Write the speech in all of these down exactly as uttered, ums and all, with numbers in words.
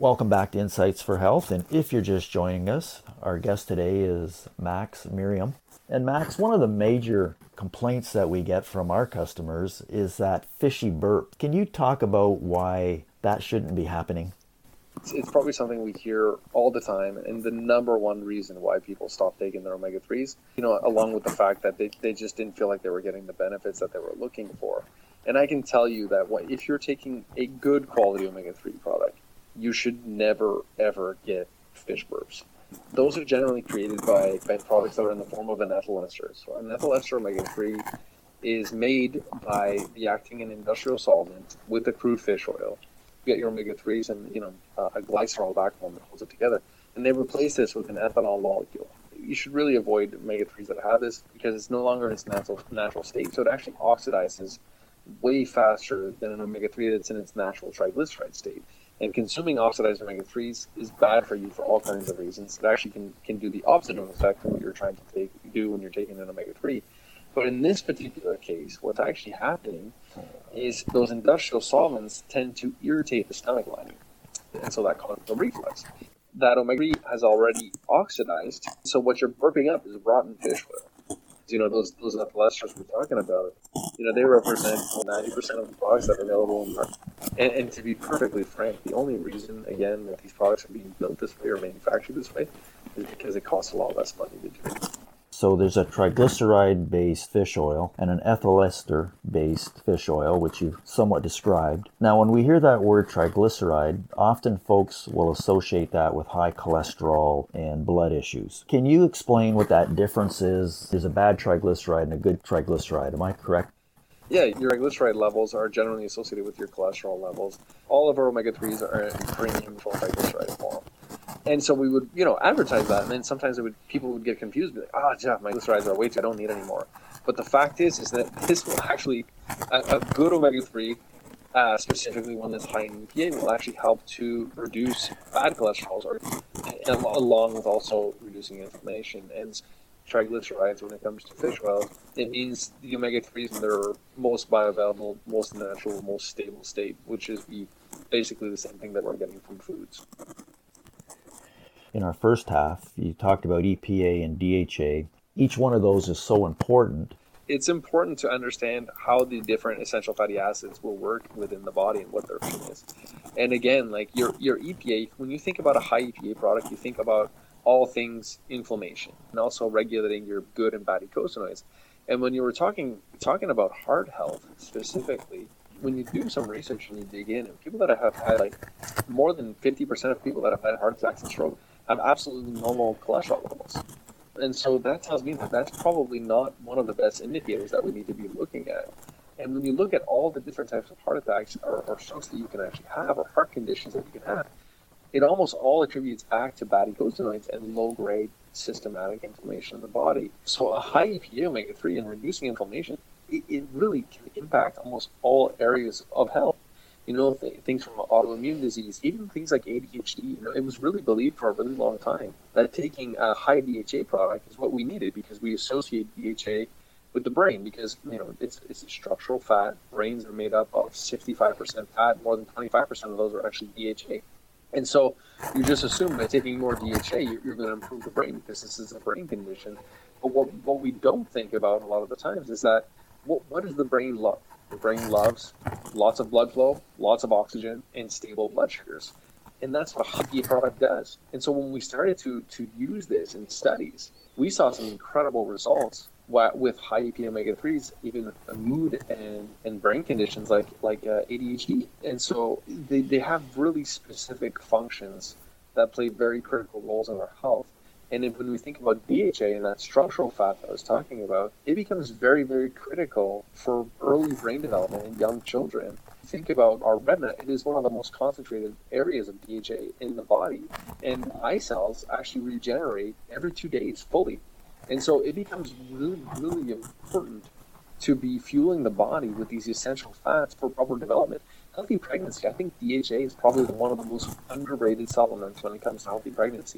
Welcome back to Insights for Health. And if you're just joining us, our guest today is Max Miriam. And Max, one of the major complaints that we get from our customers is that fishy burp. Can you talk about why that shouldn't be happening? It's, it's probably something we hear all the time, and the number one reason why people stop taking their omega threes, you know, along with the fact that they, they just didn't feel like they were getting the benefits that they were looking for. And I can tell you that what, if you're taking a good quality omega three product, you should never, ever get fish burps. Those are generally created by, by products that are in the form of an ethyl ester. So an ethyl ester omega three is made by reacting an industrial solvent with the crude fish oil. You get your omega threes and, you know, uh, a glycerol backbone that holds it together. And they replace this with an ethanol molecule. You should really avoid omega threes that have this because it's no longer in its natural, natural state. So it actually oxidizes way faster than an omega three that's in its natural triglyceride state. And consuming oxidized omega threes is bad for you for all kinds of reasons. It actually can, can do the opposite of effect of what you're trying to take, do when you're taking an omega three. But in this particular case, what's actually happening is those industrial solvents tend to irritate the stomach lining. And so that causes a reflux. That omega three has already oxidized. So what you're burping up is rotten fish oil. You know, those those ethyl esters we're talking about, you know, they represent ninety percent of the products that are available in the market. And, and to be perfectly frank, the only reason, again, that these products are being built this way or manufactured this way is because it costs a lot less money to do it. So there's a triglyceride-based fish oil and an ethyl ester-based fish oil, which you've somewhat described. Now, when we hear that word triglyceride, often folks will associate that with high cholesterol and blood issues. Can you explain what that difference is? There's a bad triglyceride and a good triglyceride. Am I correct? Yeah, your triglyceride levels are generally associated with your cholesterol levels. All of our omega threes are in premium full triglyceride form. And so we would, you know, advertise that, and then sometimes it would people would get confused, be like, "Ah, oh, Jeff, my triglycerides are way too. I don't need any more." But the fact is, is that this will actually a, a good omega three, uh, specifically one that's high in E P A, will actually help to reduce bad cholesterol, or, along with also reducing inflammation and triglycerides. When it comes to fish oil, it means the omega threes in their most bioavailable, most natural, most stable state, which is the, basically the same thing that we're getting from foods. In our first half, you talked about E P A and D H A. Each one of those is so important. It's important to understand how the different essential fatty acids will work within the body and what their function is. And again, like your, your E P A, when you think about a high E P A product, you think about all things inflammation and also regulating your good and bad eicosanoids. And when you were talking talking about heart health specifically, when you do some research and you dig in, and people that have had, like, more than fifty percent of people that have had heart attacks and stroke have absolutely normal cholesterol levels. And so that tells me that that's probably not one of the best indicators that we need to be looking at. And when you look at all the different types of heart attacks or, or strokes that you can actually have, or heart conditions that you can have, it almost all attributes back to bad eicosanoids and low-grade systematic inflammation in the body. So a high E P A omega three and reducing inflammation, it, it really can impact almost all areas of health. You know, th- things from autoimmune disease, even things like A D H D. You know, it was really believed for a really long time that taking a high D H A product is what we needed because we associate D H A with the brain because, you know, it's it's a structural fat. Brains are made up of sixty-five percent fat. More than twenty-five percent of those are actually D H A. And so you just assume by taking more D H A, you're, you're going to improve the brain because this is a brain condition. But what, what we don't think about a lot of the times is that what, what does the brain love? The brain loves lots of blood flow, lots of oxygen, and stable blood sugars. And that's what a high E P A product does. And so when we started to, to use this in studies, we saw some incredible results with high E P A omega threes, even mood and, and brain conditions like like uh, A D H D. And so they, they have really specific functions that play very critical roles in our health. And if, when we think about D H A and that structural fat that I was talking about, it becomes very, very critical for early brain development in young children. Think about our retina. It is one of the most concentrated areas of D H A in the body. And eye cells actually regenerate every two days fully. And so it becomes really, really important to be fueling the body with these essential fats for proper development. Healthy pregnancy, I think D H A is probably one of the most underrated supplements when it comes to healthy pregnancy.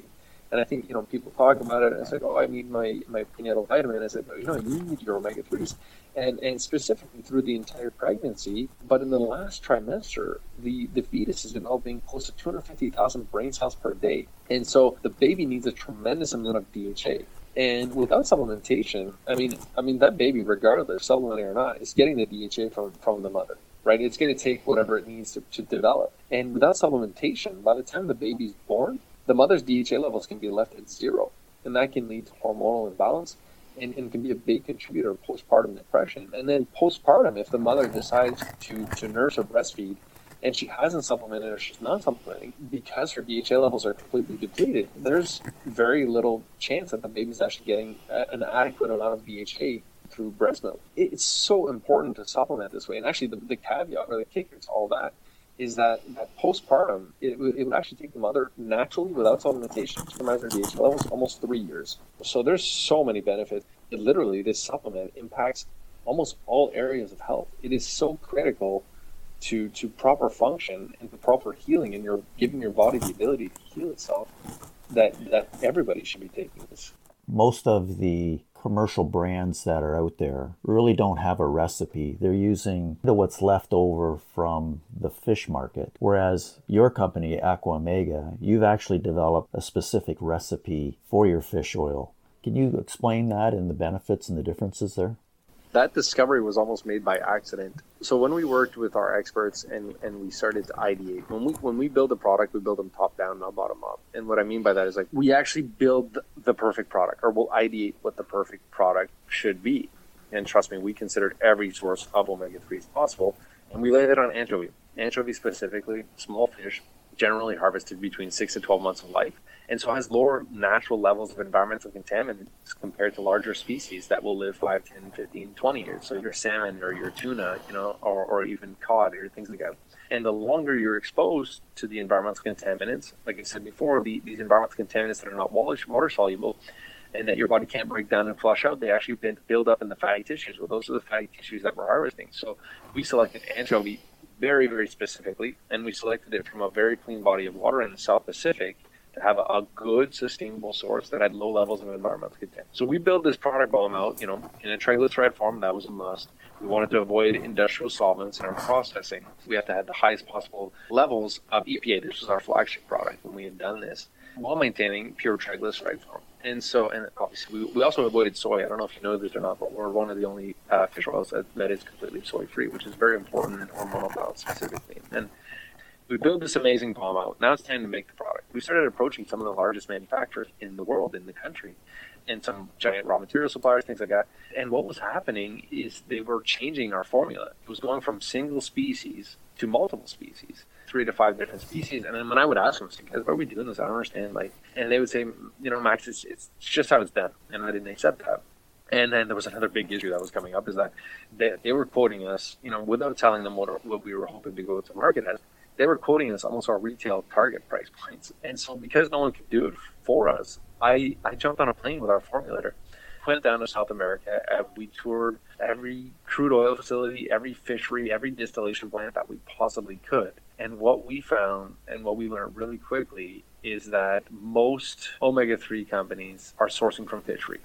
And I think, you know, people talk about it and it's like, oh, I need my, my prenatal vitamin. I said, you know, you need your omega threes. And and specifically through the entire pregnancy. But in the last trimester, the, the fetus is developing close to two hundred fifty thousand brain cells per day. And so the baby needs a tremendous amount of D H A. And without supplementation, I mean, I mean that baby, regardless, supplementing or not, is getting the D H A from, from the mother, right? It's going to take whatever it needs to, to develop. And without supplementation, by the time the baby's born, the mother's D H A levels can be left at zero, and that can lead to hormonal imbalance and, and can be a big contributor to postpartum depression. And then postpartum, if the mother decides to, to nurse or breastfeed and she hasn't supplemented or she's not supplementing because her D H A levels are completely depleted, there's very little chance that the baby's actually getting an adequate amount of D H A through breast milk. It's so important to supplement this way. And actually the, the caveat or the kicker to all that is that, that postpartum, it, it would actually take the mother naturally, without supplementation, to optimize their D H A levels almost three years. So there's so many benefits. It literally, this supplement impacts almost all areas of health. It is so critical to, to proper function and to proper healing, and you're giving your body the ability to heal itself, that, that everybody should be taking this. Most of the commercial brands that are out there really don't have a recipe. They're using what's left over from the fish market. Whereas your company, Aqua Omega, you've actually developed a specific recipe for your fish oil. Can you explain that and the benefits and the differences there? That discovery was almost made by accident. So when we worked with our experts and, and we started to ideate, when we when we build a product, we build them top down, not bottom up. And what I mean by that is like we actually build the perfect product, or we'll ideate what the perfect product should be. And trust me, we considered every source of omega threes possible, and we laid it on anchovy. Anchovy specifically, small fish, generally harvested between six to twelve months of life, and so has lower natural levels of environmental contaminants compared to larger species that will live five, ten, fifteen, twenty years. So your salmon or your tuna, you know, or, or even cod or things like that. And the longer you're exposed to the environmental contaminants, like I said before, the, these environmental contaminants that are not water soluble and that your body can't break down and flush out, they actually build up in the fatty tissues. Well, those are the fatty tissues that we're harvesting. So we selected anchovy very, very specifically, and we selected it from a very clean body of water in the South Pacific to have a, a good, sustainable source that had low levels of environmental contaminants. So we built this product bomb out, you know, in a triglyceride form. That was a must. We wanted to avoid industrial solvents in our processing. We have to have the highest possible levels of E P A. This was our flagship product when we had done this, while maintaining pure triglyceride form. And so, and obviously, we, we also avoided soy. I don't know if you know this or not, but we're one of the only uh, fish oils that, that is completely soy-free, which is very important in hormonal balance specifically. And we built this amazing bomb out. Now it's time to make the product. We started approaching some of the largest manufacturers in the world, in the country, and some giant raw material suppliers, things like that. And what was happening is they were changing our formula. It was going from single species to multiple species, three to five different species. And then when I would ask them, guys, why are we doing this? I don't understand. Like, and they would say, you know, Max, it's, it's just how it's done. And I didn't accept that. And then there was another big issue that was coming up, is that they, they were quoting us, you know, without telling them what, what we were hoping to go to market as. They were quoting us almost our retail target price points. And so because no one could do it for us, I, I jumped on a plane with our formulator, went down to South America. Uh, we toured every crude oil facility, every fishery, every distillation plant that we possibly could. And what we found, and what we learned really quickly, is that most omega three companies are sourcing from fisheries.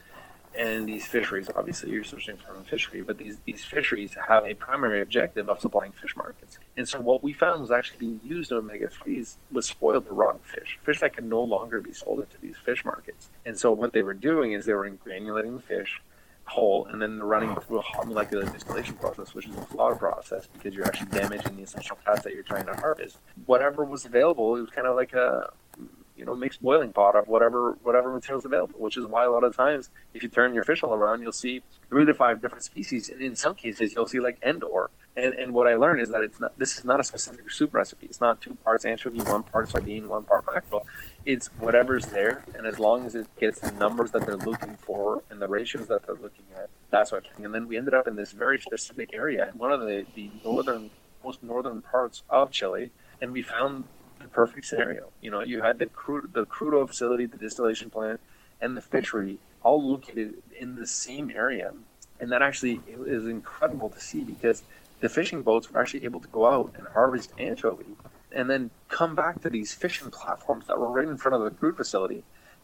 And these fisheries, obviously you're sourcing from a fishery, but these, these fisheries have a primary objective of supplying fish markets. And so what we found was actually being used in omega threes was spoiled the wrong fish, fish that could no longer be sold into these fish markets. And so what they were doing is they were granulating the fish whole, and then they're running through a hot molecular distillation process, which is a slaughter process, because you're actually damaging the essential fats that you're trying to harvest. Whatever was available, it was kind of like a you know, mixed boiling pot of whatever whatever materials available, which is why a lot of times, if you turn your fish oil around, you'll see three to five different species. And in some cases, you'll see like Endor. And and what I learned is that it's not, this is not a specific soup recipe. It's not two parts anchovy, one part sardine, one part mackerel. It's whatever's there. And as long as it gets the numbers that they're looking for and the ratios that they're looking at, that's what. And then we ended up in this very specific area, one of the, the northern, most northern parts of Chile, and we found the perfect scenario. You know, you had the crude, the crude oil facility, the distillation plant, and the fishery all located in the same area. And that actually is incredible to see, because the fishing boats were actually able to go out and harvest anchovy and then come back to these fishing platforms that were right in front of the crude facility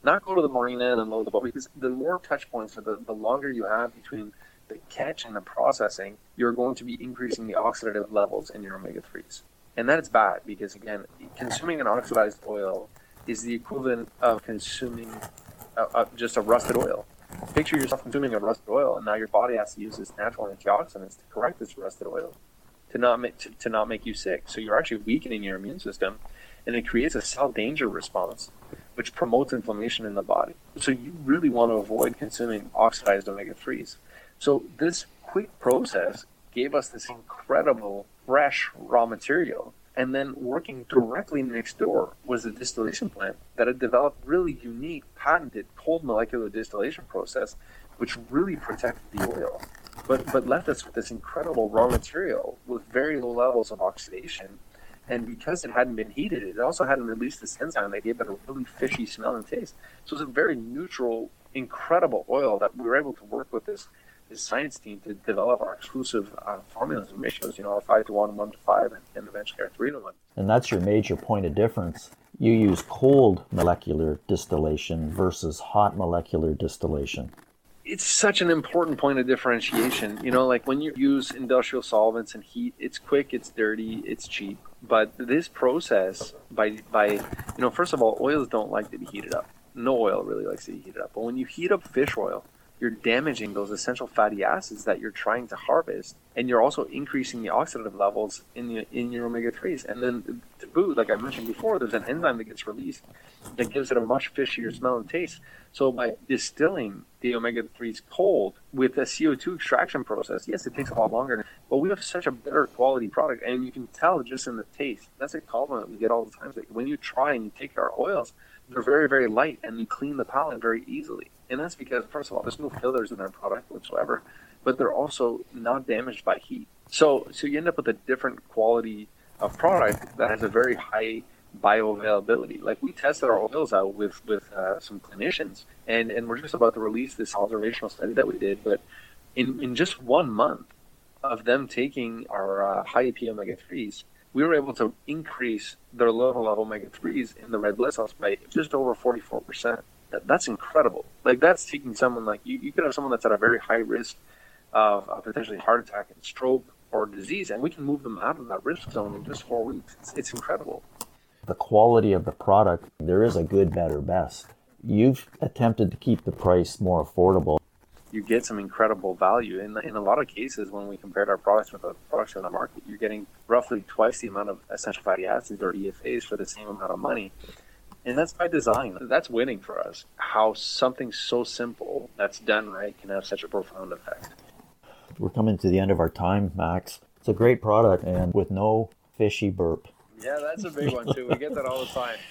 Not go to the marina and unload the boat, because the more touch points, or the, the longer you have between the catch and the processing, you're going to be increasing the oxidative levels in your omega threes. And that is bad because, again, consuming an oxidized oil is the equivalent of consuming a, a, just a rusted oil. Picture yourself consuming a rusted oil, and now your body has to use its natural antioxidants to correct this rusted oil, to not make, to, to not make you sick. So you're actually weakening your immune system, and it creates a cell danger response, which promotes inflammation in the body. So you really want to avoid consuming oxidized omega threes. So this quick process gave us this incredible fresh raw material. And then working directly next door was a distillation plant that had developed really unique, patented cold molecular distillation process, which really protected the oil, but but left us with this incredible raw material with very low levels of oxidation. And because it hadn't been heated, it also hadn't released this enzyme that gave it a really fishy smell and taste. So it's a very neutral, incredible oil that we were able to work with this this science team to develop our exclusive uh, formulas and ratios, you know, our five to one, one to five, and, and eventually our three to one. And that's your major point of difference. You use cold molecular distillation versus hot molecular distillation. It's such an important point of differentiation. You know, like when you use industrial solvents and heat, it's quick, it's dirty, it's cheap. But this process, by, by you know, first of all, oils don't like to be heated up. No oil really likes to be heated up. But when you heat up fish oil, you're damaging those essential fatty acids that you're trying to harvest, and you're also increasing the oxidative levels in the, in your omega threes. And then to boot, like I mentioned before, there's an enzyme that gets released that gives it a much fishier smell and taste. So by distilling the omega threes cold with a C O two extraction process, yes, it takes a lot longer, but we have such a better quality product, and you can tell just in the taste. That's a compliment we get all the time. Like when you try and you take our oils, they're very, very light, and you clean the palate very easily. And that's because, first of all, there's no fillers in our product whatsoever, but they're also not damaged by heat. So so you end up with a different quality of product that has a very high bioavailability. Like we tested our oils out with, with uh, some clinicians, and, and we're just about to release this observational study that we did, but in, in just one month of them taking our uh, high A P A omega threes, we were able to increase their level of omega threes in the red blood cells by just over forty-four percent. That, that's incredible. Like that's taking someone like you, you could have someone that's at a very high risk of, of potentially heart attack and stroke or disease, and we can move them out of that risk zone in just four weeks. It's, it's incredible. The quality of the product, there is a good, better, best. You've attempted to keep the price more affordable. You get some incredible value. In, in a lot of cases, when we compared our products with the products on the market, you're getting roughly twice the amount of essential fatty acids or E F As for the same amount of money. And that's by design. That's winning for us. How something so simple that's done right can have such a profound effect. We're coming to the end of our time, Max. It's a great product and with no fishy burp. Yeah, that's a big one too. We get that all the time.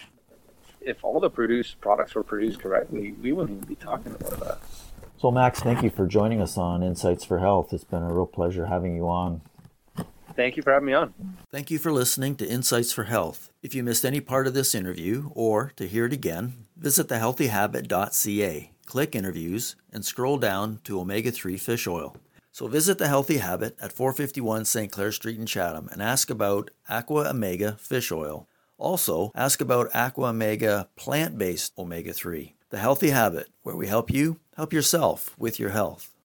If all the produced products were produced correctly, we wouldn't even be talking about that. So Max, thank you for joining us on Insights for Health. It's been a real pleasure having you on. Thank you for having me on. Thank you for listening to Insights for Health. If you missed any part of this interview or to hear it again, visit the healthy habit dot c a, click Interviews, and scroll down to omega three fish oil. So visit The Healthy Habit at four fifty-one Saint Clair Street in Chatham and ask about Aqua Omega fish oil. Also, ask about Aqua Omega plant-based omega three. The Healthy Habit, where we help you help yourself with your health.